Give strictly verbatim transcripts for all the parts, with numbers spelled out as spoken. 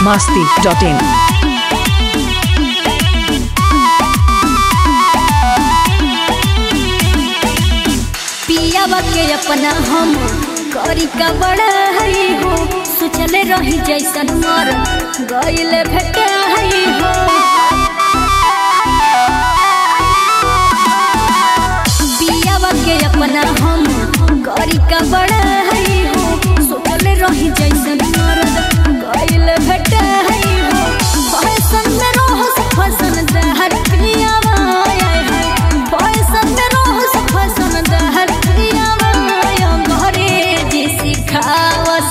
masti dot in. पियावा के अपना हम करी का बड़ा है हो, सोचले रही जैसन मर गइले भेटा है हो। पियावा के अपना हम करी का बड़ा है हो, सोचले रही जैसन मर गइले भेटा है हो। फैशन में रहो फैशन दहर पियावा आए है, फैशन में रहो फैशन दहर पियावा घरे जी सिखावस,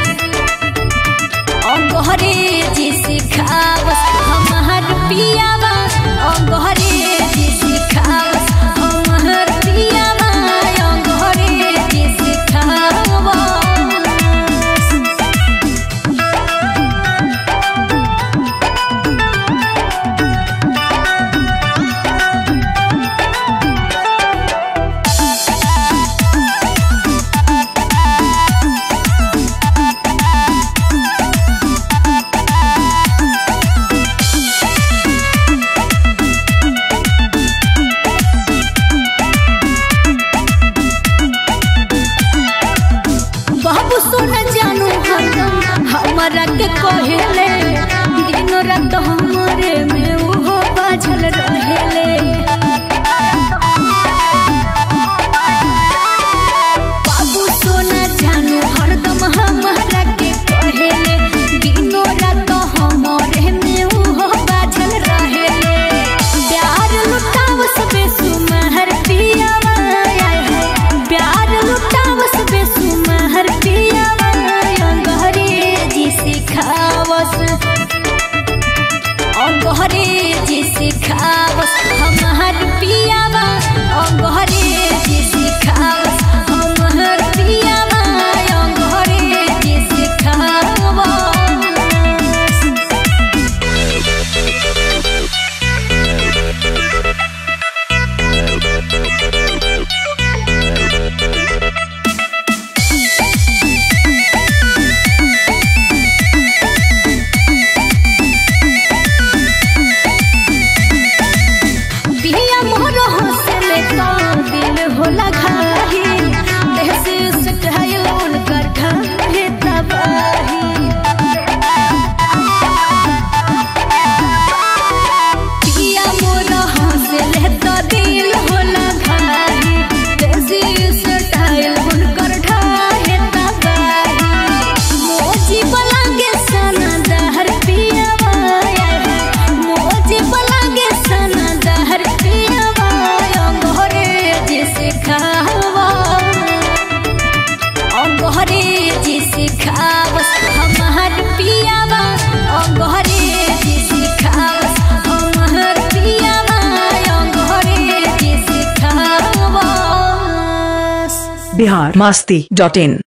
घरे जी सिखावस हमार पियावा, घरे जी सिखावस हमार पियावा, घरे जी सिखावस। बाबू सोना जानू हरदम हमारा के कहले, दिन रात हमारे में वो बाझल रहेले। बाबू सोना जानू हरदम हमारा के कहले, दिन रात हमारे में वो बाझल रहेले। प्यार लुटावस बेसुमार पियावा आए है, प्यार लुटावस बेसुमार पियावा घरे जी सिखावस, घरे जी सिखावस हमार पियावा, घरे जी सिखावस हमार पियावा, घरे जी सिखावस। पिया मोर हंसले तो दिल होला घाही, देह से सटाइल उनकर घाहे तबाही। पिया मोर हंसले तो दिल होला घाही, देह से सटाइल उनकर घाहे तबाही। मोजी बलागे सना दहर पियावा आए है, मोजी बलागे सना दहर पियावा घरे जी सिखावा, घरे जी सिखावस हमार पियावा, घरे जी सिखावस हमार पियावा, घरे जी सिखावस। Bihar masti dot in.